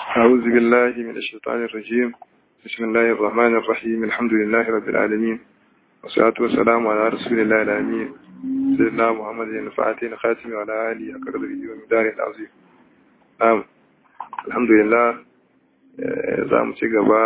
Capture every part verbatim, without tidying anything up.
أعوذ بالله من الشيطان الرجيم. بسم الله الرحمن الرحيم. الحمد لله رب العالمين، والصلاة والسلام على رسول الله الأمين سيدنا محمد الفاتح الخاتم وعلى آله حق قدره ومقداره العظيم. نعم، الحمد لله. za mu ci gaba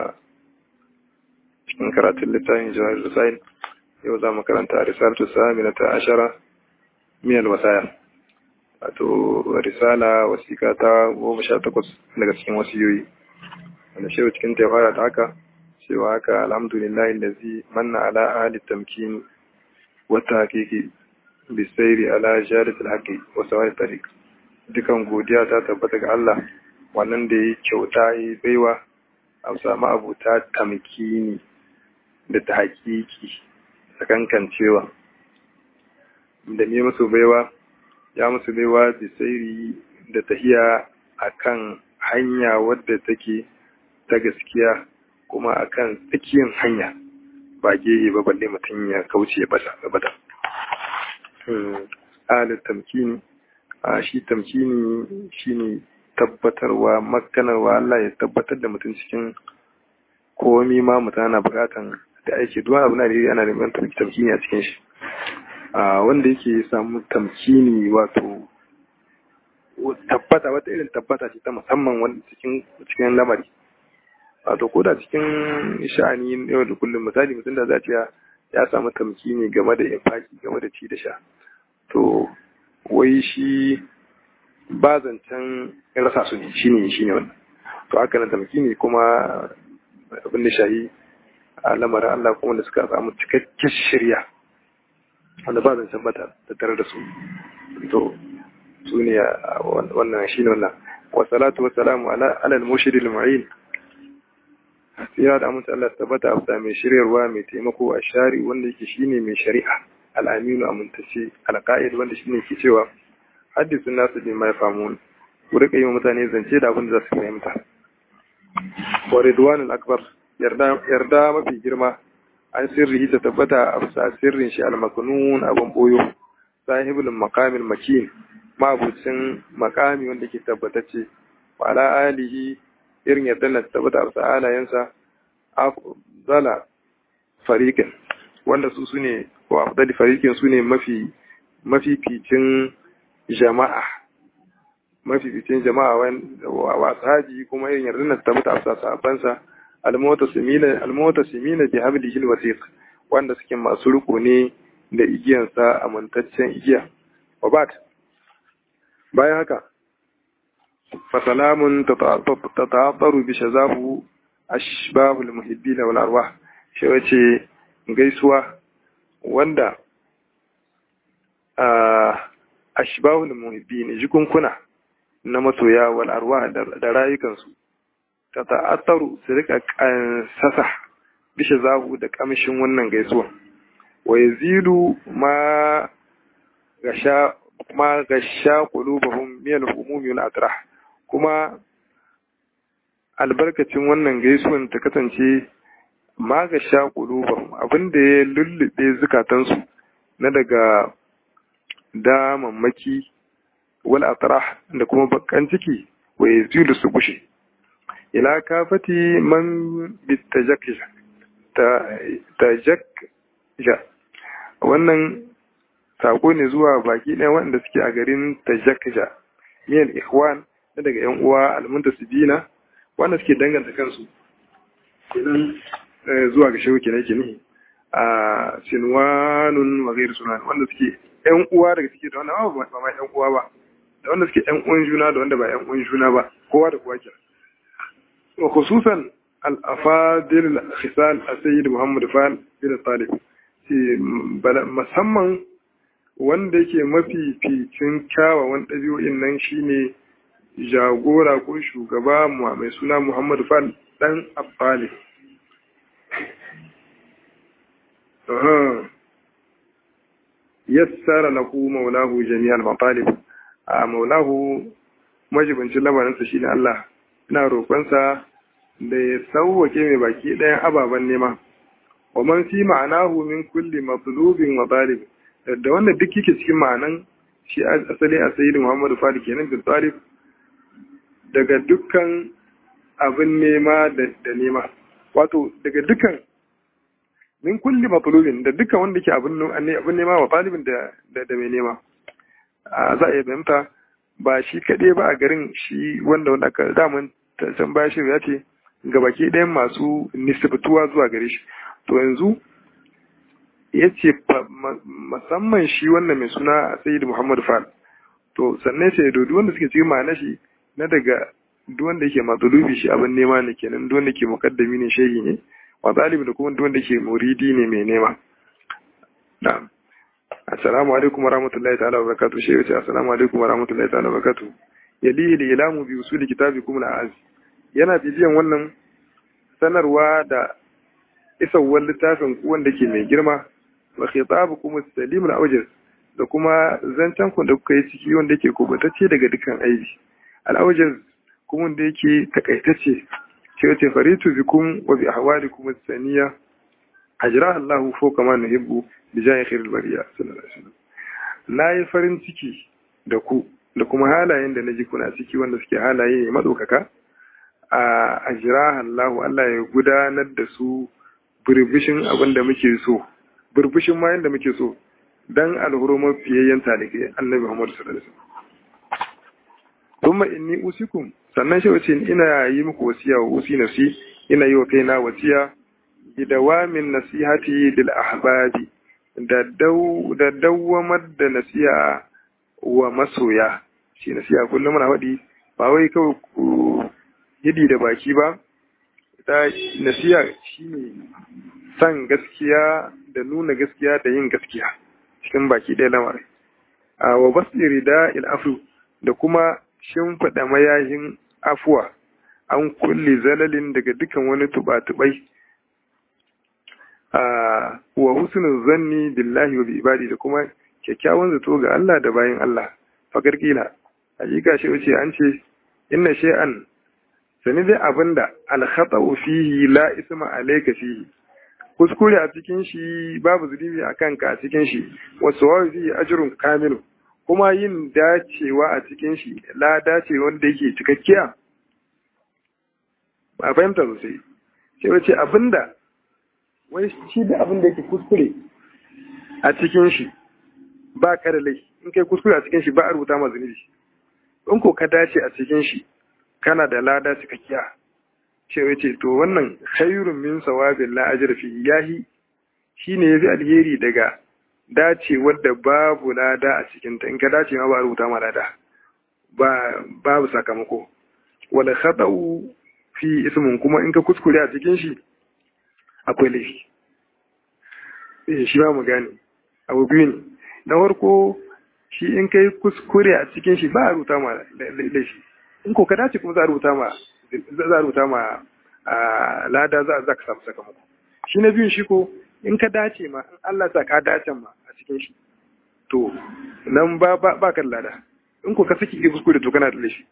cikin karatun littafin Jawahir Rasail. Yau za mu karanta risalatu saminata ashara min al-wasaya, wato risala wasiƙa ta goma sha takwas daga cikin wasiyoyi, wanda shehu cikin ta fara ta haka cewa haka alhamdulillahi allazi manna ala ahli tamkin wa tahqiqi bisairi ala jadatil haqqi wa sawai tariq. Dukan godiya ta tabbata ga Allah wannan da ya kyauta yi baiwa a samu abuta tamkini da ta haƙiƙi sakankancewa da ne musu baiwa ya musu baiwa bisairi da tahiya akan hanya wadda take ta gaskiya, kuma akan tsakiyar hanya ba geye ba balle mutum ya kauce bata bata. Alit tamkini a shi tamkini shine tabbatarwa, makanarwa. Allah ya tabbatar da mutum cikin komi ma mutum ana bukatan da aiki duwa abu na da ana neman tamkini a cikin shi. A wanda yake samu tamkini wato tabbata, wata irin tabbata ce ta musamman wanda cikin cikin lamari, wato ko da cikin sha'ani yau da kullum. Misali mutum da za ta ya samu tamkini game da infaki, game da ci da sha, to wai shi ba zancen rasa su ne, shi ne shi ne wannan. To haka na tamkini kuma abin da shahi a lamarin Allah kuma da suka samu cikakken shirya wanda ba zancen bata da tare da su, to su ne wannan shi ne wannan. Wasalatu wasalamu ala alal mushiril mu'in. Ya da amince Allah tabbata a mai shiryarwa, mai taimako a shari wanda yake shine mai shari'a, al'aminu amintacce, alqa'id wanda shine ke cewa hadisun nasu bi mai famun, ku rika yi wa mutane zance da abin da za su fahimta. Wa ridwanul akbar, yarda yarda mafi girma an sirri ta tabbata a bisa sirrin shi al-maknun abin boyo, sahibul maqamil makin, mabucin makami wanda ke tabbatacce, wa ala alihi irin yadda na tabbata a bisa alayensa afdala fariqin, wanda su sune wa afdali fariqin sune mafi mafificin jama'a mafificin jama'a wa sahaji, kuma irin yarda na tabbata a sahabbansa al-mutasimina al-mutasimina bi hablihi al-wasiq, wanda suke masu riko ne da igiyansa amintaccen igiya. Wa bat bayan haka fa salamun tata'attaru bi shazahu ashbabul muhibbin wal arwah, shi wace gaisuwa wanda a ashbahul muhibbin jikunkuna na masoya wal arwah da rayukansu ta ta'attaru su rika kansasa bishe zahu da kamshin wannan gaisuwa. Wa yazidu ma gasha ma gasha qulubuhum min al-humumi wal atrah, kuma albarkacin wannan gaisuwan ta kasance ma gasha qulubuhum, abinda ya lullube zukatansu na daga damammaki wal atrah da kuma bakan ciki, wa yazidu su gushe ila kafati man bitajakja ta tajakja. Wannan sako ne zuwa baki ɗaya wanda suke a garin tajakja min ikhwan da daga yan uwa almuntasibina wanda suke danganta kansu idan zuwa ga shehu kenan ke ne a sinwanun wa ghairu sunan, wanda suke yan uwa daga suke da wannan ba ma yan uwa ba, da wanda suke yan uwan juna da wanda ba yan uwan juna ba, kowa da kowa kenan. Wa khususan al-afadil al-khisal as-sayyid Muhammad Fal bin Talib, musamman wanda yake mafificin kyawawan ɗabi'o'in nan shine jagora ko shugaba mai suna Muhammad Fal dan Abbali. Yassara lahu maulahu jami'al matalib, a maulahu majibincin lamarinsa shine Allah. Ina roƙonsa da ya sauwake mai baki ɗayan ababen nema. Wa man fi ma'anahu min kulli matlubin wa talib, da wanda duk yake cikin ma'anan shi asali a sayyid Muhammadu Fadi kenan bin Talib, daga dukkan abin nema da nema wato daga dukkan min kulli matlubin da dukkan wanda ke abin abin nema wa talibin da da mai nema za a iya fahimta ba shi kaɗai ba a garin shi wanda wanda aka daman can baya shi ya ce gabaki ɗayan masu nisbatuwa zuwa gare shi to yanzu ya ce musamman shi wannan mai suna Sayyid Muhammad Fall to sannan sai da duk wanda suke cikin ma'ana shi na daga duk wanda yake matsulubi shi abin nema ne kenan duk wanda ke mukaddami ne shehi ne wa zalibi da kuma duk wanda ke muridi ne mai nema na'am assalamu alaikum warahmatullahi ta'ala wabarakatuh shehi ce assalamu alaikum warahmatullahi ta'ala wabarakatuh yali da ilamu bi usuli kitabikum al-az yana bibiyan wannan sanarwa da isawwar littafin wanda ke mai girma wa khitabukum as-salim al-awjaz da kuma zancen ku da kuka yi ciki wanda yake kubatacce daga dukkan aibi al-awjaz kuma wanda yake takaitacce ce wace faritu bikum wa bi ahwalikum as-saniya ajra Allahu fawqa ma nuhibbu bi jahi khairil bariya sallallahu alaihi wasallam nayi farin ciki da ku da kuma halayen da naji kuna ciki wanda suke halaye ne madaukaka a ajra Allahu Allah ya gudanar da su burbushin abin da muke so burbushin ma yanda muke so dan alhurumar fiyayyen talikai annabi Muhammad sallallahu alaihi wasallam kuma inni usikum sannan shi wace ina yi muku wasiya wa usi nafsi ina yi wa kaina wasiya bi dawamin nasihati lil ahbabi da daw da dawamar da nasiha wa masoya shi nasiha kullum muna faɗi ba wai kawai hidi da baki ba ta nasiha shine san gaskiya da nuna gaskiya da yin gaskiya cikin baki ɗaya lamarin a wa basiri da il'afu da kuma shimfiɗa mayahin afuwa an kulle zalalin daga dukan wani tuba-tubai a wa husnul zanni billahi wa bi ibadi da kuma kyakkyawan zato ga Allah da bayin Allah fakar kila hakika shi wuce an ce inna shay'an sani dai abinda al-khata'u fihi la isma alayka fihi kuskure a cikin shi babu zunubi a kanka a cikin shi wasu wazi ajrun kamilu kuma yin dacewa a cikin shi la dace wanda yake cikakkiya ba fahimta sosai sai wace abinda wai shi da abinda yake kuskure a cikin shi ba ka da laifi in kai kuskure a cikin shi ba a rubuta ma zunubi in ko ka dace a cikin shi kana da lada cikakkiya ce wace to wannan khairun min sawabin la ajra fi yahi shine yafi alheri daga dace wadda babu lada a cikin ta in ka dace ma ba a rubuta ma lada ba babu sakamako wala khata'u fi ismun kuma in ka kuskure a cikin shi akwai laifi eh shi ba mu gane abu biyu ne na farko shi in kai kuskure a cikin shi ba a rubuta ma laifi in ko ka dace kuma za a rubuta ma za a rubuta ma a lada za a ka samu sakamako shi na biyun shi ko in ka dace ma in Allah sa ka dace ma a cikin shi to nan ba ba kan lada in ko ka saki ki kuskure to kana da laifi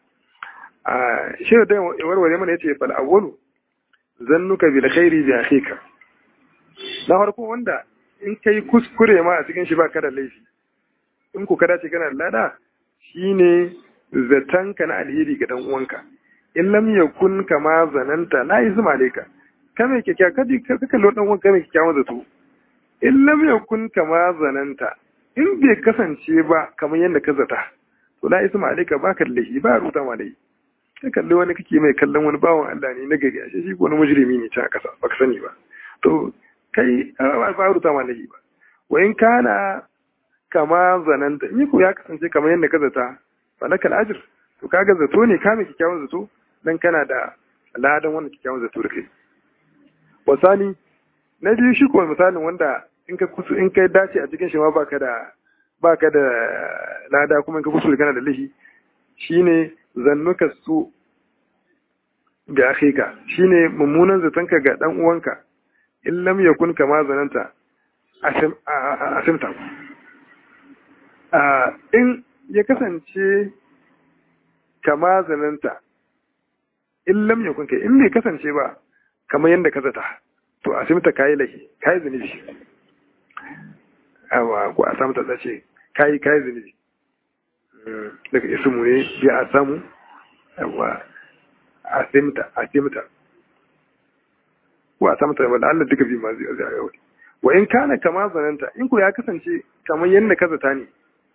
a shi da warware mana yace fal awwalu zannuka bil khairi bi akhika na farko wanda in kai kuskure ma a cikin shi ba ka da laifi in ko ka dace kana da lada shine zatanka na alheri ga dan uwanka in lam yakun kama zananta la yuzma alayka kame kike kadi ka kallo dan uwanka kame kike zato in lam yakun kama zananta in bai kasance ba kamar yadda ka zata to la yuzma alayka ba ka lahi ba ruta ma dai kai kallo wani kake mai kallon wani bawon Allah ne na gari ashe shi ko wani mujrimi ne ta kasa baka sani ba to kai ba ruta ma lahi ba wa in kana kama zananta ni ko ya kasance kamar yadda ka zata falakal ajr to kaga zato ne kame kikkiawan zato dan kana da ladan wannan kikkiawan zato da kai wasani na biyu shi ko misalin wanda in ka kusu in kai dace a cikin shi ma baka da baka da lada kuma in ka kusu kana da lahi shine zannuka su ga akhika shine mummunan zatonka ga dan uwanka in lam yakun kama zananta asim asimta a in ya kasance kama zananta in lam yakun kai in bai kasance ba kamar yadda ka zata to a simta kayi lahi kayi zunubi awa ko a samu ta tsace kayi kayi zunubi daga ismu ne ya a samu awa a simta a simta wa samta wala Allah duka bi ma zai zai yau wa in kana kama zananta in ku ya kasance kamar yanda ka zata ne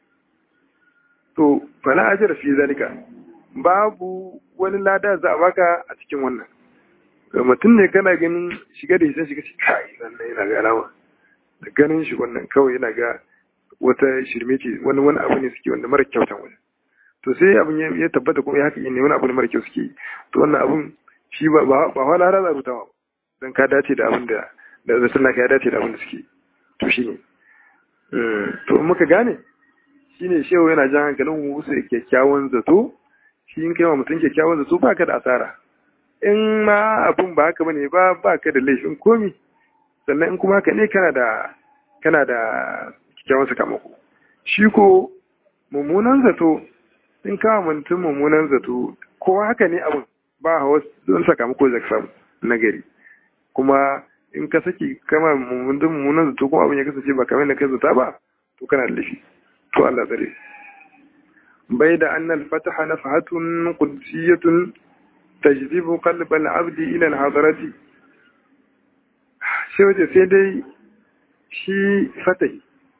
to fala ajra fi zalika babu wani lada za a baka a cikin wannan mutum ne kana ganin shiga da hisan shiga shi kai wannan yana ga alama da ganin shi wannan kawai yana ga wata shirme ce wani wani abu ne suke wanda mara kyautan wani to sai abin ya tabbata kuma ya haka ne wani abu ne mara kyau suke to wannan abun shi ba ba wala raza rutawa dan ka dace da abin da da zai ka ya dace da abin da suke to shine to muka gane shine shehu yana jan hankalin mu su kyakkyawan zato shi in kai wa mutum kyakkyawan zato baka da asara in ma abun ba haka bane ba baka da laifin komi sannan in kuma haka ne kana da kana da kyakkyawan sakamako shi ko mummunan zato in kawo mutum mummunan zato kowa haka ne abun ba hawa don sakamako zai samu na gari kuma in ka saki kama mummunan zato kuma abin ya kasance ba kamar da ka zata ba to kana da laifi to Allah tsare bai da annal fataha nafahatun qudsiyatun tajdibu qalbal abdi ila al-hadarati sai wace sai dai shi fatahi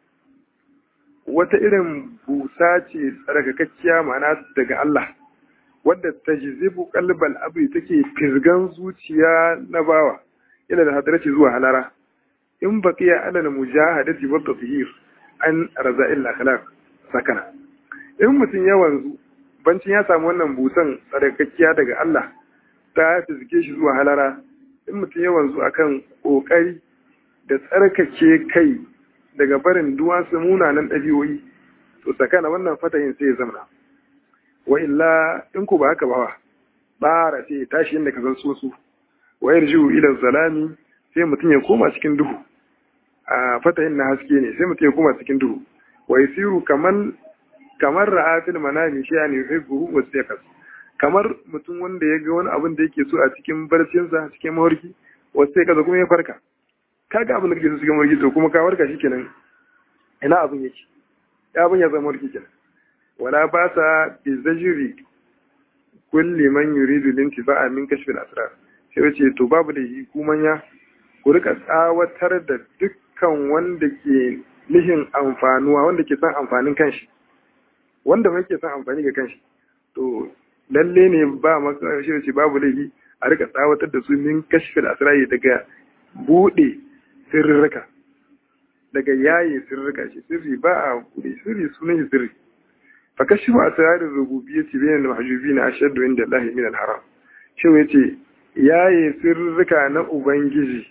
wata irin busa ce tsarkakakkiya ma'ana daga Allah wadda tajzibu qalbal abdi take firgan zuciya na bawa ila al-hadarati zuwa halara in baqiya ala al-mujahadati wa tathhir an raza'il akhlaq sakana in mutum ya wanzu bancin ya samu wannan busan tsarkakkiya daga Allah ta fizike shi zuwa halara in mutum ya wanzu akan kokari da tsarkake kai daga barin duwansu munanan ɗabi'o'i to sakana wannan fatahin sai ya zama wa illa in ku ba haka ba bara sai ya tashi inda ka san sosu wa yarju ila zalami sai mutum ya koma cikin duhu a fatahin na haske ne sai mutum ya koma cikin duhu wa yasiru kaman kamar ra'atil manami shay'an yuhibbu wa sayqas kamar mutum wanda ya ga wani abin da yake so a cikin barcinsa cikin mawarki wa sayqas kuma ya farka kaga abin da kake so cikin mawarki to kuma ka warka shikenan ina abin yake ya abin ya zama mawarki kenan wala ba sa bizajri kulli man yuridu lintifa'a min kashf al-asrar sai wace to babu da yi kumanya ku rika tsawatar da dukkan wanda ke nihin amfanuwa wanda ke son amfanin kanshi wanda mai ke son amfani ga kanshi to lalle ne ba maka shi ce babu laifi a rika tsawatar da su min kashfil asrai daga bude sirrika daga yayi sirrika shi sirri ba a bude sirri sunan shi sirri fa kashfu asrarir rububiyyati bainal mahjubina ashaddu inda Allah min al-haram shi yace yayi sirrika na ubangiji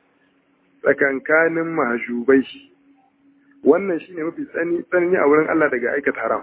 tsakankanin mahjubai wannan shine mafi tsani tsanani a wurin Allah daga aikata haram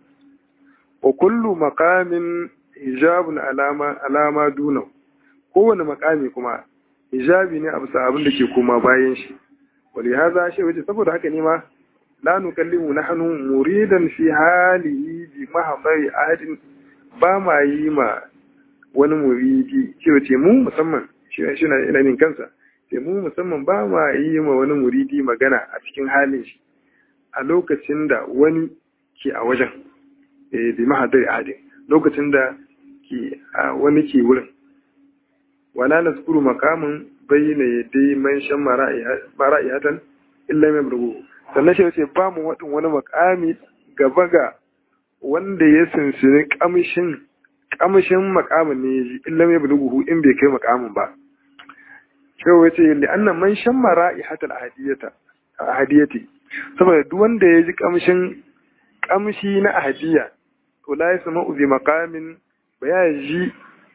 wa kullu maqamin hijabun alama alama duna kowane makami kuma hijabi ne abu abin da ke koma bayan shi wali haza shi wace saboda haka ne ma la nukallimu nahnu muridan fi halihi bi mahabari ahadin ba ma yi ma wani muridi shi wace mu musamman shi shi na ina kansa sai mu musamman ba ma yi ma wani muridi magana a cikin halin shi a lokacin da wani ke a wajen bi mahadari ahadin lokacin da ke wani ke wurin wala nazkuru maqamin bayyana yadai man shan mara'ihatan illa mai burgu sannan shi ce ba mu wadin wani makami gaba ga wanda ya sinsini kamshin kamshin makamin ne illa mai burgu in bai kai makamin ba sai wace li annan man shan mara'ihatal ahadiyata ahadiyati saboda duk wanda ya ji kamshin kamshi na ahadiyya to la yasma'u bi maqamin ba ya ji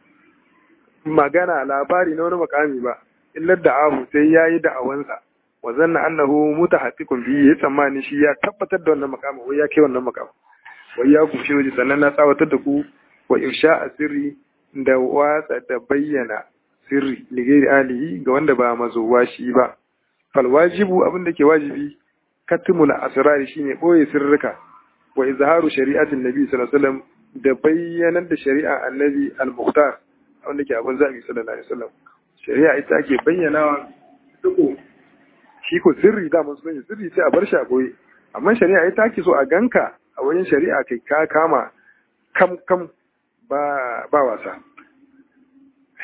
magana labari na wani makami ba illa da abu sai yayi da'awansa wa zanna annahu mutahaqqiqun bi ya tsammani shi ya tabbatar da wannan makamin wai ya kai wannan makamin wai ya ku shi sannan na tsawatar da ku wa ifsha'a sirri da watsa da bayyana sirri ligari alihi ga wanda ba mazowa shi ba fal wajibu abin da ke wajibi katmul asrar shine boye sirrika wa izharu shari'atin nabi sallallahu alaihi wasallam da bayyanar da shari'a annabi al-mukhtar wanda ke abin zabi sallallahu alaihi wasallam shari'a ita ake bayyanawa duko shi ko sirri da mun sani sirri sai a bar shi a boye amma shari'a ita ake so a ganka a wajen shari'a kai ka kama kam kam ba ba wasa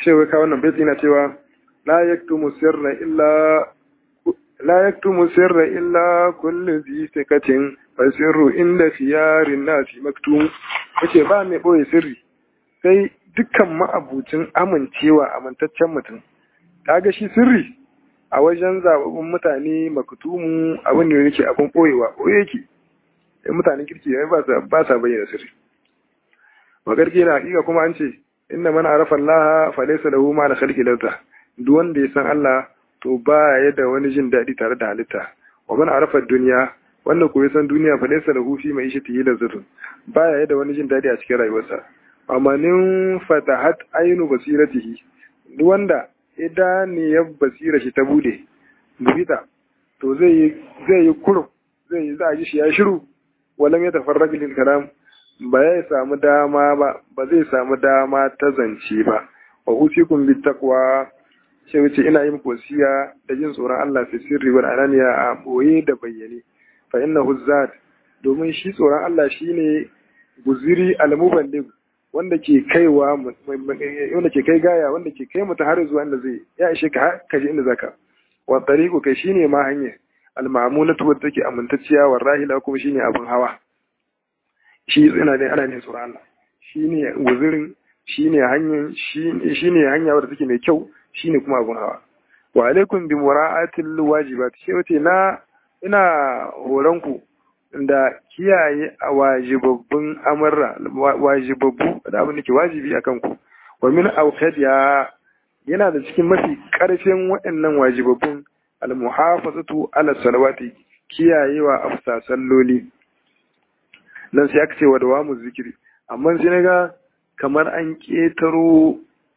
shewa ka wannan baiti yana cewa la yaktumu sirra illa la yaktumu sirra illa kullu zi sikatin fa sirru inda khiyarin nasi maktum yace ba mai boye sirri sai dukkan ma'abucin amincewa amintaccen mutum kaga shi sirri a wajen zababbun mutane maktumu abin da yake abin boyewa boye yake sai mutanen kirki ba sa ba sa bayyana sirri magarki na hakika kuma an ce inna man arafa Allah fa laysa lahu ma la khalqi lawta duk wanda ya san Allah to ba ya da wani jin daɗi tare da halitta wa man arafa duniya wanda ko ya san duniya fa laysa lahu fi ma'ishatihi lazzatun ba ya da wani jin daɗi a cikin rayuwarsa amma nin fatahat aynu basiratihi duk wanda idaniyar basira shi ta bude bubita to zai zai yi kurum zai za a ji shi ya shiru walam ya tafarraqu lil kalam ba ya samu dama ba ba zai samu dama ta zance ba wa usikum bit taqwa sai wuce ina yin wasiya da jin tsoron Allah fi sirri wal alaniya a boye da bayyane fa innahu zat domin shi tsoron Allah shine guziri al-muballigh wanda ke kaiwa wanda ke kai gaya wanda ke kai mutum har zuwa inda zai ya ishe ka ka je inda zaka wa tariqu kai shine ma hanya al-ma'munatu wadda take amintacciya wa rahila kuma shine abin hawa shi ina da ana ne tsoron Allah shine guzirin shine hanyar shine hanya wadda take mai kyau shine kuma abun hawa wa alaikum bi mura'atil wajibat shi wace na ina horon ku da kiyaye wajibabbun amarra wajibabbu da abin da ke wajibi akan ku wa min awqadiya yana da cikin mafi karfin waɗannan wajibabbun al muhafazatu ala salawati kiyayewa afsa salloli nan sai aka ce wa dawamu zikiri amma sai naga kamar an ketaro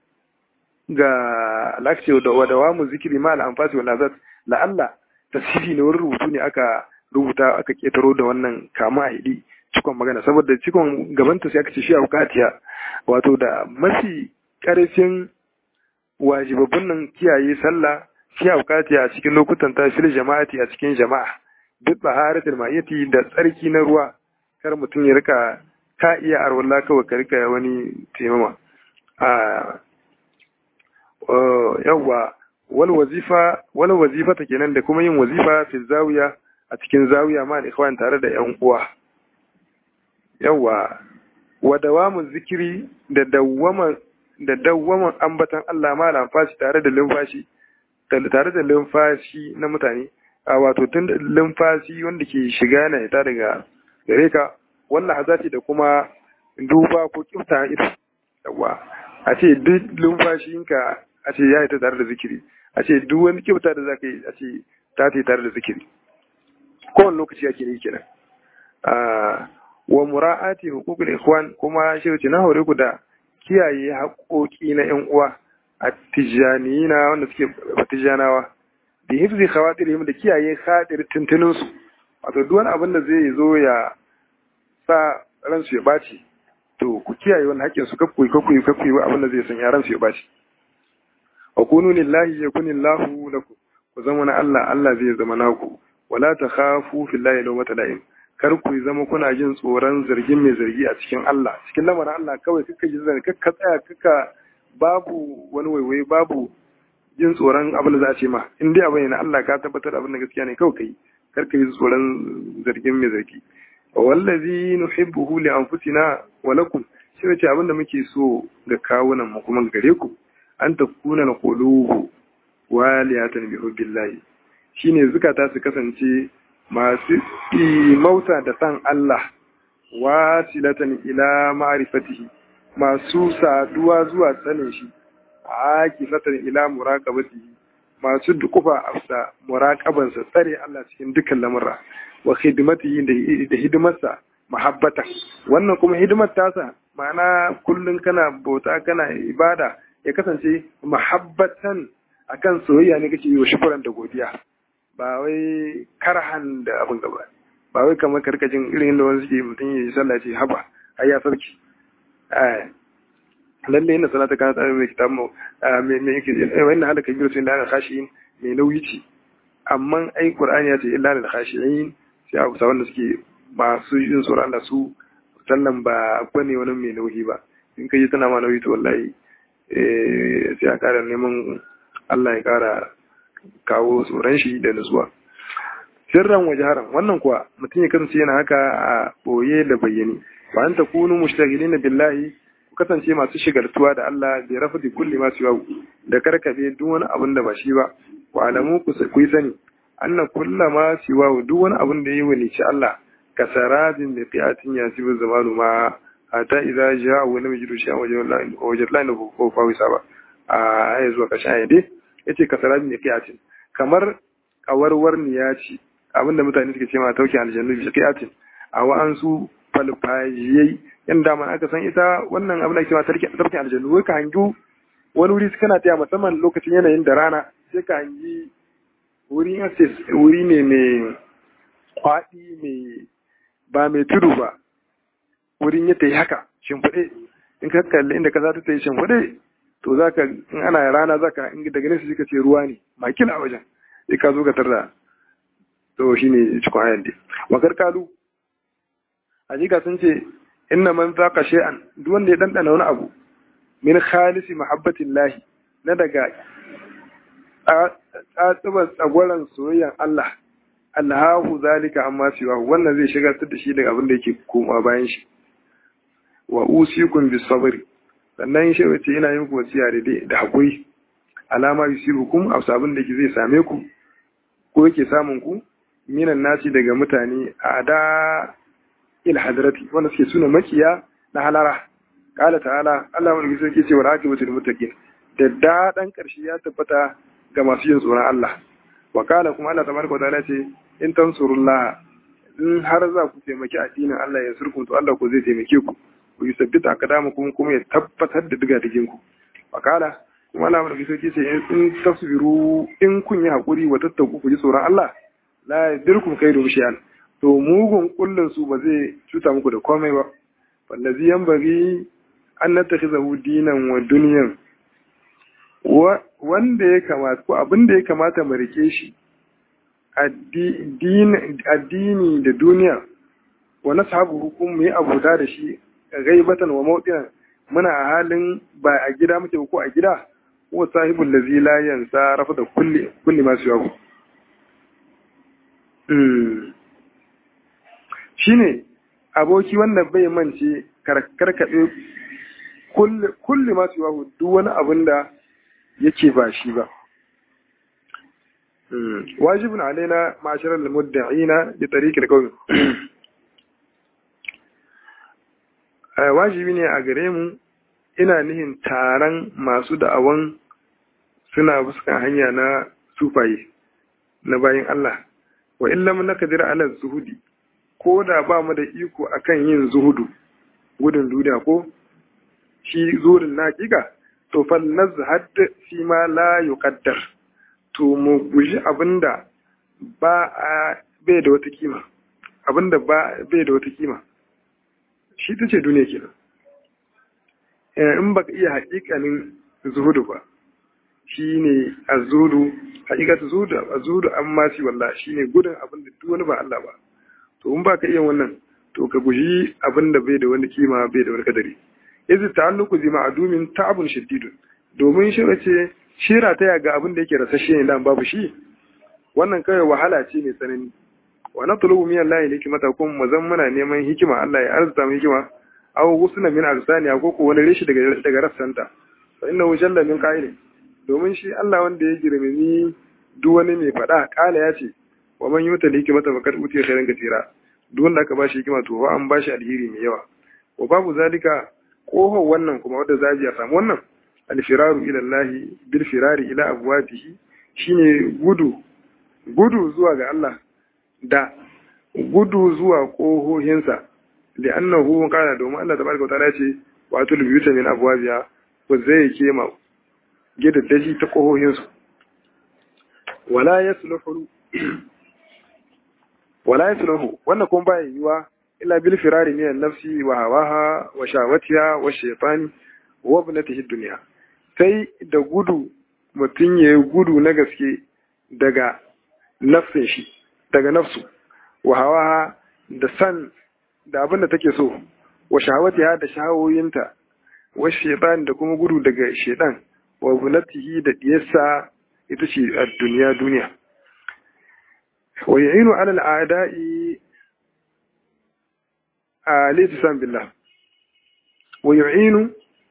ga lakce da wadawa mu zikiri ma al'amfasi wal azat la'alla tasiri ne wurin rubutu ne aka rubuta aka ketaro da wannan kama a hidi cikon magana saboda cikon gabanta sai aka ce shi a bukatiya wato da mafi karfin wajibabun nan kiyaye sallah shi a bukatiya a cikin lokutan ta fil jama'ati a cikin jama'a duk baharatul ma'iyati da tsarki na ruwa kar mutum ya rika ka iya arwalla kawai ka rika wani taimama a yawwa wal wazifa wal wazifa ta kenan da kuma yin wazifa fi zawiya a cikin zawiya ma da ikhwan tare da yan uwa yawwa wa dawamu zikiri da dawwama da dawwaman ambatan Allah ma lamfashi tare da lumfashi tare da lumfashi na mutane a wato tun lumfashi wanda ke shiga na ita daga gare ka wannan hazati da kuma duba ko kifta ido yawwa a ce duk lumfashinka a ce ya yi ta tare da zikiri a ce duk wani kyauta da za ka yi a ce ta ta tare da zikiri kowane lokaci ake yi kenan wa mura'ati hukukul ikhwan kuma shi wuce na hore ku da kiyaye haƙoƙi na ƴan uwa a tijanina wanda suke tijanawa bi hifzi khawatirihim da kiyaye khadir tuntunin su wato duk wani abin da zai zo ya sa ransu ya baci to ku kiyaye wannan haƙƙin su kakkuyi kakkuyi kakkuyi abin da zai sanya ransu ya baci wa kunu lillahi yakuni Allahu lakum ku zama na Allah Allah zai zama naku wala takhafu fillahi lawmata la'im kar ku zama kuna jin tsoron zargin mai zargi a cikin Allah cikin lamarin Allah kawai kaka ji zan kaka tsaya kaka babu wani waiwai babu jin tsoron abin da za a ce ma in dai abin na Allah ka tabbatar abin da gaskiya ne kawai kai kar ka ji tsoron zargin mai zargi wallazi nuhibbuhu li anfusina wa lakum shi ne abin da muke so ga kawunan mu kuma gare ku an takuna alqulubu waliyatan bi hubbillahi shine zukata su kasance masu imauta da san Allah wasilatan ila ma'rifatihi masu saduwa zuwa sanin shi akifatan ila muraqabatihi masu dukufa afsa muraqabansa tsare Allah cikin dukkan lamurra wa khidmatihi da hidimarsa mahabbata wannan kuma hidimar tasa ma'ana kullun kana bauta kana ibada ya kasance mahabbatan akan soyayya ne kake yi wa shukran da godiya ba wai karhan da abin gaba ba wai kamar karkajin irin da wani suke mutum ya yi sallah ce haba ai ya sarki eh lalle ina salata kana tsare mai kitab mu me me yake wannan halaka biyu sai da khashiyin mai nauyi ce amma ai qur'ani ya ce illa lil khashiyin sai a kusa wanda suke masu yin tsoron Allah su sallan ba bane wani mai nauyi ba in kai tana ma nauyi to wallahi sai a ƙara neman Allah ya ƙara kawo tsoron shi da nutsuwa. Sirran waje haram wannan kuwa mutum ya kasance yana haka a ɓoye da bayyane. Wa an takunu mushtaghilina billahi, ku kasance masu shigartuwa da Allah bi rafdi kulli ma siwa, da karkabe duk wani abin da ba shi ba. Wa alamu ku yi sani anna kulla ma siwa, duk wani abin da yayi walici Allah kasarabin bi qiyatin yasibu zamanu ma hatta idza jaa wa lam yajidu shay'an wajadallahu ko fa wisaba. A ayi zuwa kashin ayade yace kasarabin bi qiyatin, kamar kawarwar niyaci abinda mutane suke ce ma tauki aljannu bi qiyatin a wa'ansu falfajiyai yanda man aka san ita wannan abin da ake cewa tauki aljannu, wai ka hangi wani wuri kana taya musamman lokacin yanayin da rana, sai ka hangi wuri wuri ne mai kwaɗi mai ba mai tudu ba, wurin ya ta yi haka shimfiɗe, in ka kalli inda ka za ta yi shimfiɗe to za ka in ana rana za ka in daga nesa suka ce ruwa ne makil a wajen, sai ka zo ka tarda to shi ne cikin ayan dai. Wakar kalu a jika sun ce inna man zaka shay'an, duk wanda ya dandana wani abu min khalisi mahabbatin lahi, na daga tsatsubar tsagwaron soyayyan Allah, Allahu zalika amma siwa, wannan zai shigar da shi daga abin da yake koma bayan shi. Wa usikum bis sabri, sannan shi wace ina yin ku wasiya da da hakuri, alama yusibukum aw sabin da zai same ku ko yake samun ku minan nasi daga mutane a da il hadrati, wanda suke suna makiya na halara. Qala ta'ala, Allah wani sarki ce wal aqibatul muttaqin, da dadan karshe ya tabbata ga masu yin tsoron Allah. Wa qala kuma Allah tabaraka wa ta'ala ce in tansurullah, in har za ku taimaki addinin Allah ya surku to Allah ko zai taimake ku, ku yi sabbita akadamukum kuma ya tabbatar da diga digin ku. Wa qala kuma Allah wani sarki ce in tasbiru, in kun yi hakuri wa tattaku ku ji tsoron Allah, la yadirkum kaidu shay'an, to mugun kullun su ba zai cuta muku da komai ba. Wallazi yanbaghi an natakhizahu dinan wa dunyan, wanda ya kamata ko abin da ya kamata mu rike shi addini da duniya, wa nashabu hukum mu yi abuda da shi ghaibatan wa mawdi'an, muna a halin ba a gida muke ko a gida, wa sahibul ladzi la yansa rafa da kulli kulli ma siyahu. mm shine aboki wanda bai mance karkarkabe kulli kulli ma siyahu, duk wani abin da yake ba shi ba. wajibun alaina ma'asharal mudda'ina bi tariqil qawl, wajibi ne a gare mu, ina nihin taron masu da'awan suna fuskan hanya na sufaye na bayin Allah, wa illam nakadir ala zuhudi, ko da ba mu da iko akan yin zuhudu gudun duniya ko shi zuhudin na hakika, to fal nazhad fi ma la yuqaddar, to mu guji abinda ba a bai da wata kima, abinda ba bai da wata kima, shi tace duniya kenan. In baka iya haƙiƙanin zuhudu ba, shine az-zuhudu, haƙiƙatu zuhudu az-zuhudu amma shi wallahi shine gudun abinda duk wani ba Allah ba. To in baka iya wannan, to ka guji abinda bai da wani kima, bai da wani kadari. Izi ta'alluqu bi ma'dumin ta'abun shadidun, domin shi wace shira ta yaga abin da yake rasashe ne dan babu shi, wannan kai wahala ce mai tsanani. Wa natlubu min Allah hikmata, kuma mazan muna neman hikima, Allah ya arzuta mu hikima, aw gusna min arsani, ko ko wani reshi daga daga rassanta. Fa innahu jalla min qa'il, domin shi Allah wanda ya girme ni duk wani mai fada kala ya ce wa man yuta hikmata faqad utiya khairan katira, duk wanda aka bashi hikima to fa an bashi alheri mai yawa. Wa babu zalika, kohon wannan kuma wanda zaji a samu wannan, alfiraru ila Allah bil firari ila abwabihi, shine gudu gudu zuwa ga Allah da gudu zuwa kohohinsa, li'annahu qala, domin Allah tabaraka wa ta'ala ce wa atul biyuta min abwabiha, ko zai kema gidaddaji ta kohohinsu. Wala yasluhu wala yasluhu, wannan kuma bai yiwa illa bil firari min an-nafsi wa hawaha wa shawatiha wa shaytani wa ibnatihi dunya, sai da gudu mutum ya yi gudu na gaske daga nafsin shi, daga nafsu, wa hawa da san da abin da take so, wa shahawatiha da shahawoyinta, wa shaytan da kuma gudu daga shaytan wa bunatihi da diyarsa ita ce a duniya duniya wa yu'inu ala al-a'da'i al-ittisam billah wa yu'inu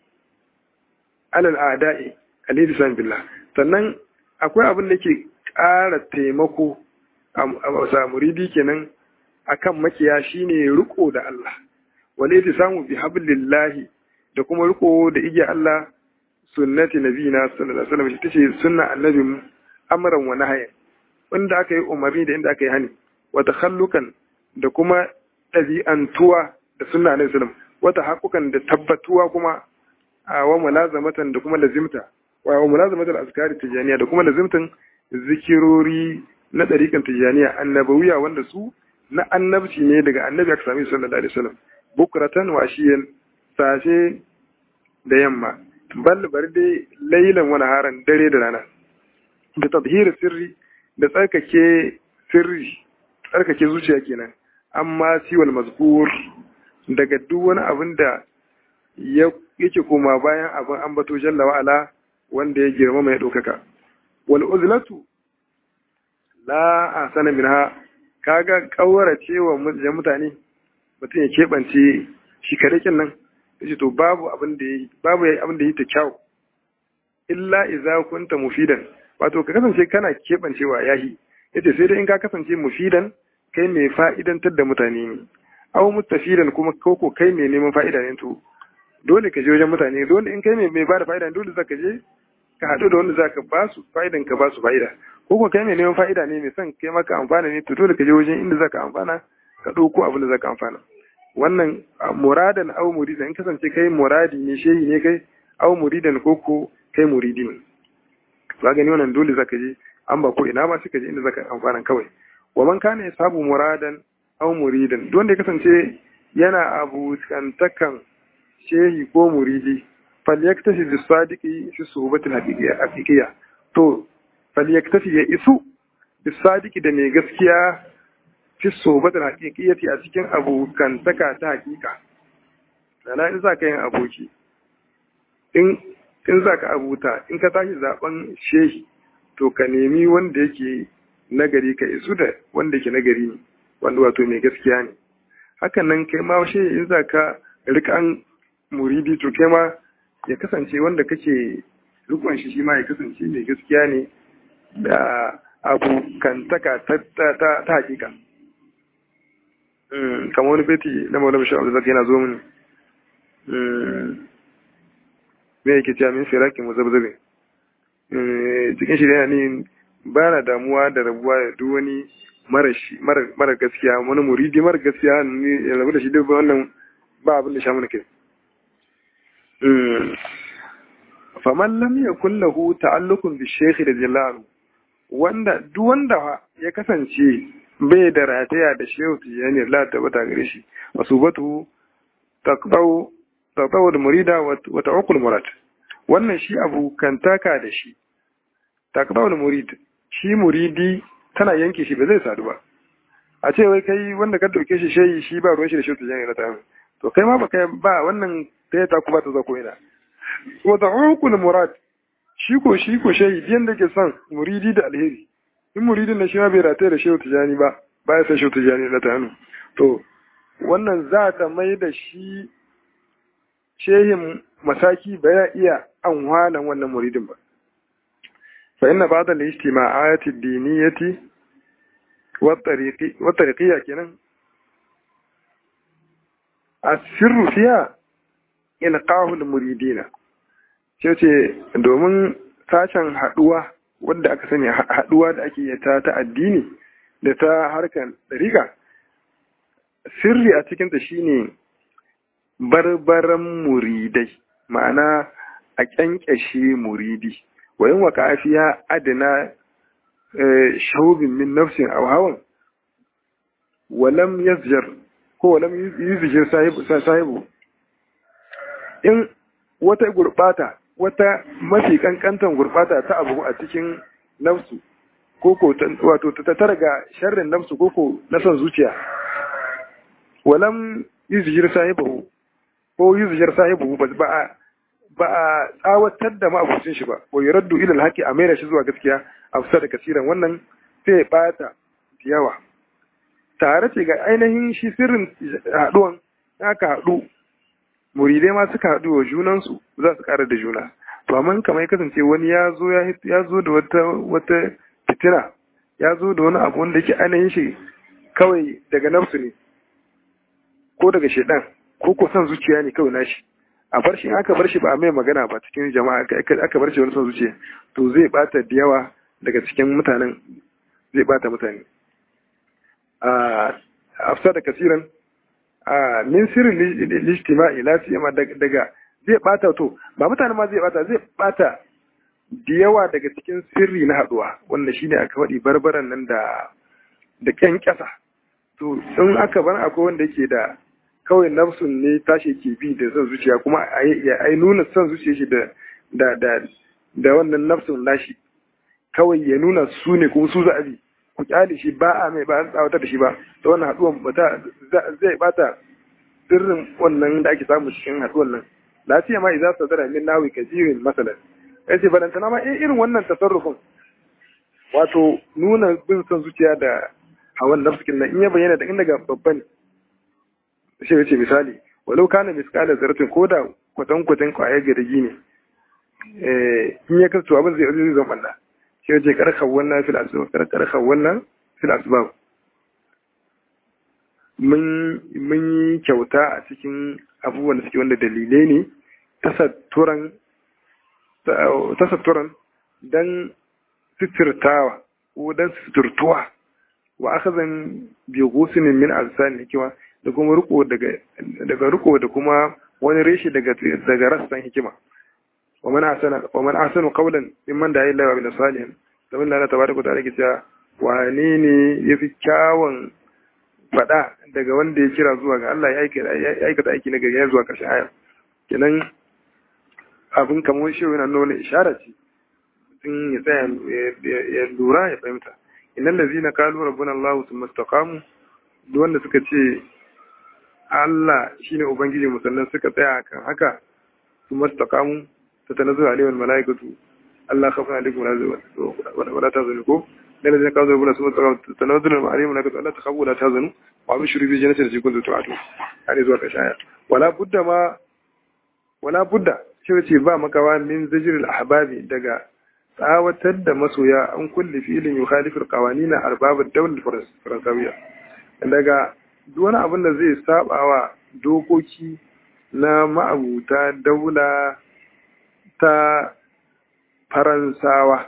ala al-a'da'i al-ittisam billah sannan akwai abin da ke ƙara taimako a muridi kenan akan makiya shine riko da Allah wale ta samu bi hablillahi da kuma riko da igiya Allah sunnati nabiyina sallallahu alaihi wasallam tace sunna annabi amran wa nahyan wanda aka yi umarni da inda aka yi hani wa takhallukan da kuma ɗabi'antuwa da sunna annabi sallallahu wata haƙuƙan da tabbatuwa kuma a wa mulazamatan da kuma lazimta wa mulazamatul azkari tijaniya da kuma lazimtan zikirori na ɗariƙan tijaniya annabawiya wanda su na annabci ne daga annabi aka sami sallallahu alaihi wasallam bukratan wa ashiyan safe da yamma bal bar dai lailan wani haran dare da rana da tadhhir sirri da tsarkake sirri tsarkake zuciya kenan amma siwal mazkur daga duk wani abin da yake koma bayan abin ambato jalla wa ala wanda ya girma mai ɗaukaka wal uzlatu la asana minha kaga kawara cewa mutane mutum ya keɓance shi karekin nan yace to babu abin da yi babu abin da yi ta kyau illa idza kunta mufidan wato ka kasance kana keɓancewa yahi yace sai dai in ka kasance mufidan kai mai fa'idantar da mutane ne aw mustafidan kuma koko kai mai neman fa'ida ne to dole ka je wajen mutane dole in kai mai ba da fa'ida dole zaka je ka haɗu da wanda zaka ba su fa'idan ka ba su fa'ida ko kuma kai mai neman fa'ida ne mai son kai maka amfana ne to dole ka je wajen inda zaka amfana ka ɗauko abin da zaka amfana wannan muradan au muridan in kasance kai muradi ne shehi ne kai au muridan ko ko kai muridi ne ba gani wannan dole zaka je an ba ko ina ba suka je inda zaka amfana kawai wa man kana yasabu muradan au muridan don da ya kasance yana abu kantakan shehi ko muridi falyaktashi bis sadiqi fi suhbatil haqiqiyya haqiqiyya to falyaktashi ya isu bis sadiqi da mai gaskiya fi suhbatil haqiqiyyati a cikin abokantaka ta haqiqa sana in zaka yin aboki in in zaka abuta in ka tashi zaben shehi to ka nemi wanda yake nagari ka isu da wanda yake nagari ne wanda wato mai gaskiya ne hakan nan kai ma shehi in zaka rikan muridi to kai ma ya kasance wanda kake rikon shi shi ma ya kasance mai gaskiya ne da abokantaka ta ta ta hakika kamar wani beti na maulama shi abdullahi yana zo mini me yake cewa min firaki muzabzabe cikin shi yana ne ba na damuwa da rabuwa da duk wani mara gaskiya wani muridi mara gaskiya ne ya rabu da shi duk wannan ba abin da sha mana kai faman lam yakul lahu ta'alluqun bi shaykh radiyallahu wanda duk wanda ya kasance bai da rataya da shehu tijani Allah ta bata gare shi masubatu taqtau taqtau da murida wa ta'uqul murad wannan shi abu kantaka da shi taqtau da murid shi muridi tana yanke shi ba zai sadu ba a ce wai kai wanda ka dauke shi shehi shi ba ruwan shi da shehu tijani Allah to kai ma baka ba wannan sai ta kuma ta zako ina wa ta'uqul murad shi ko shi ko shehi yanda ke son muridi da alheri in muridin na shi ma bai rataye da shehu tijani ba ba ya san shehu tijani na tanu to wannan za ta mai da shi shehin masaki ba ya iya anwanan wannan muridin ba fa inna ba'da al-ijtima'ati ad-diniyati wa tariqi wa tariqiyya kenan asirru fiha ilqahu al-muridina ce domin sashen haduwa wanda aka sani haduwa da ake ta ta addini da ta harkar dariƙa sirri a cikin ta shine barbaran muridai ma'ana a kyankyashe muridi wayin wa kafiya adana shaubin min nafsin aw hawan walam yazjar ko walam yuzjir sahibu sahibu in wata gurbata wata mafi kankantan gurbata ta abu a cikin nafsu koko wato ta targa sharrin nafsu koko na son zuciya walam yuzjir sahibu ko yuzjir sahibu ba ba a tsawatar da ma'abucin shi ba wa yuraddu ila alhaqi a maida shi zuwa gaskiya a fusa da kasiran wannan sai ya bata yawa tare ce ga ainihin shi sirrin haduwan aka haɗu muridai ma suka haɗu wa junansu za su ƙara da juna to amma kamar ya kasance wani ya zo ya zo da wata wata fitina ya zo da wani abu wanda yake ainihin shi kawai daga nafsu ne ko daga shedan ko ko son zuciya ne kawai nashi a bar shi aka bar shi ba a mai magana ba cikin jama'a aka bar shi wani son zuciya to zai bata da yawa daga cikin mutanen zai bata mutane a afsa da kasiran a min sirrin lijtima'i la siyama daga zai bata to ba mutane ma zai bata zai bata da yawa daga cikin sirri na haduwa wanda shine aka faɗi barbaran nan da da kyankyasa to in aka bar akwai wanda yake da kawai nafsun ne tashi ke bi da son zuciya kuma a yi nuna son zuciya shi da da da da wannan nafsun nashi kawai ya nuna su ne kuma su za a bi ku kyale shi ba a mai ba a tsawatar da shi ba ta wannan haduwan bata zai bata sirrin wannan da ake samu cikin haduwan nan lafiya ma idan sadara min nawi kajirin masalan kai ce balantana ma irin wannan tasarrufin wato nuna bin son zuciya da hawan nafsikin nan in ya bayyana da inda ga babban shi yace misali walau kana miskala zaratin koda kwatan kwatan kwayar gadagi ne eh in ya kasu abin zai zai zama Allah shi yace karkha wannan fil asbab karkha wannan fil asbab mun mun yi kyauta a cikin abubuwan da suke wanda dalilai ne tasatturan tasatturan dan sitirtawa ko dan sitirtuwa wa akhazan bi ghusin min alsan hikima da kuma riko daga daga riko da kuma wani reshi daga daga rassan hikima wa man asana wa man asanu qawlan mimman da'a ila wa bil salihin sabin Allah tabaraka ta'ala ke cewa wane ne yafi kyawun fada daga wanda ya kira zuwa ga Allah ya aikata aiki na gari zuwa ƙarshen aya kenan abin kamar shi yana nuna ishara ce mutum ya tsaya ya lura ya fahimta innal ladzina qalu rabbuna Allah thumma istaqamu duk wanda suka ce Allah shine ubangiji mu sannan suka tsaya kan haka thumma istaqamu tatanazzalu alaihim almalaikatu Allah khafna alaikum wa la tahzanu ko dan ladzina qalu rabbuna thumma istaqamu tatanazzalu alaihim almalaikatu alla takhafu wa la tahzanu wa abshiru bi jannatin allati kuntum tu'adun har zuwa ƙarshen aya wala budda ma wala budda shi ce ba makawa min zajril ahbabi daga tsawatar da masoya an kulle filin yukhalifil qawanina arbabud dawla faransawiya daga duk wani abin da zai sabawa dokoki na ma'abuta daula ta faransawa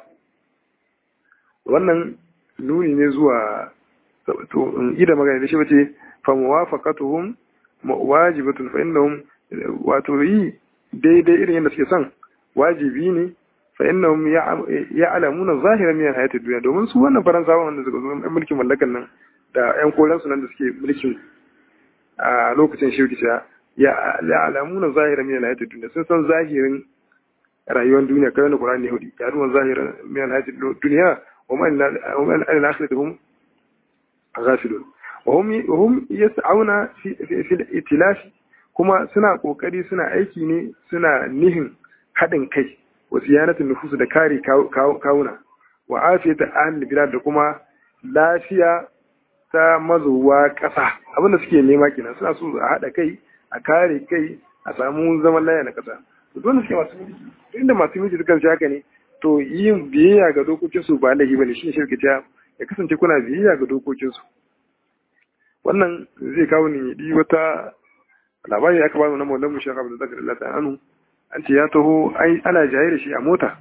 wannan nuni ne zuwa to in ida magana da shi bace fa muwafaqatuhum wajibatun fa innahum wato yi daidai irin yadda suke son wajibi ne fa innahum ya'lamuna zahiran min hayatid dunya domin su wannan faransawa wanda suka zo ɗan mulkin mallakan nan da ƴan koran su nan da suke mulkin a lokacin shirki ya ya'lamuna zahiran min hayatid dunya sun san zahirin rayuwar duniya kai na Qur'ani hudi ya ruwan zahiran min hayatid dunya wa man al-akhiratuhum ghafilun wa hum hum yas'auna fi fi al-itilaf kuma suna kokari suna aiki ne suna nihin haɗin kai wa siyanatin nufusu da kare kawuna wa afiyata ahli bilad da kuma lafiya ta mazuwa ƙasa abinda suke nema kenan suna so a haɗa kai a kare kai a samu zaman laya na ƙasa to dole suke masu mulki inda masu mulki suka ce haka ne to yin biyayya ga dokokin su ba laifi bane shine shirka ta ya kasance kuna biyayya ga dokokin su wannan zai kawo ni di wata labari aka ba mu na Maulana Musa Abdul Zakir Allah ta'ala an ce ya taho ana jaye da shi a mota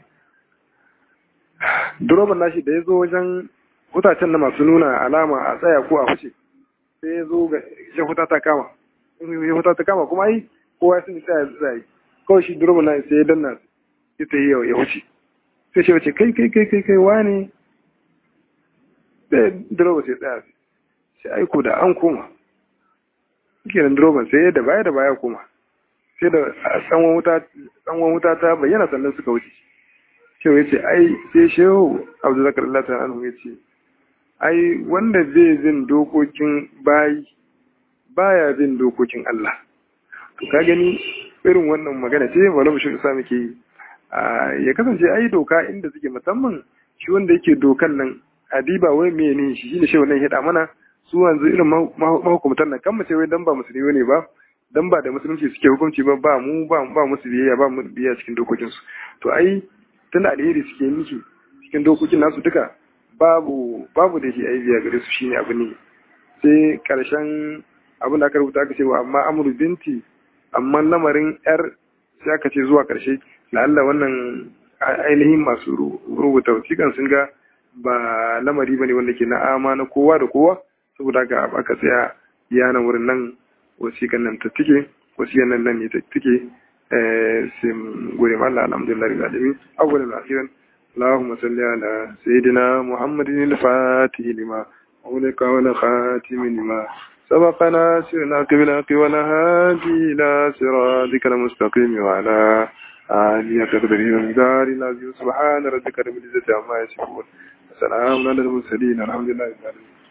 duroban nashi da ya zo wajen hutacen na masu nuna alama a tsaya ko a wuce sai ya zo ga ya huta ta kama ya huta ta kama kuma ai kowa sun tsaya tsaye kawai shi duroban nashi sai ya danna ya ta yi ya wuce sai shi wace kai kai kai kai kai wani sai duroban sai tsaya sai aiko da an koma kenan duroban sai da baya da baya koma sai da tsanwan wuta ta bayyana sannan suka wuce shehu ya ce ai sai shehu abu zakar Allah ta anhu ya ce ai wanda zai bin dokokin bayi baya bin dokokin Allah to ka gani irin wannan magana ce wala mu shi sa muke yi ya kasance ai doka inda suke musamman shi wanda yake dokan nan adiba wai mene shi shine shi wannan hida mana su wanzu irin mahukumtan nan kan mace wai dan ba musulmi ne ba dan ba da musulunci suke hukunci ba ba mu ba ba musu biyayya ba mu biyayya cikin dokokin su to ai tunda alheri suke miki cikin dokokin nasu duka babu babu da shi ai biya gare su shine abu ne sai karshen abin da aka rubuta aka ce wa amma amru binti amma lamarin yar sai aka ce zuwa karshe la'alla wannan ainihin masu rubuta wasiƙan sun ga ba lamari bane wanda ke na ama na kowa da kowa saboda haka aka tsaya yana wurin nan wasiƙan nan ta tike wasiƙan nan nan ne ta tike sai gode ma Allah alhamdulillah rabbil alamin awwalan wa akhiran اللهم صل على سيدنا محمد الفاتح لما أغلق والخاتم لما سبقنا سرنا قبلك ونهادي إلى صراطك المستقيم وعلى آله قدره ومقداره العظيم سبحان ربك رب العزة عما يصفون وسلام على المرسلين الحمد لله رب العالمين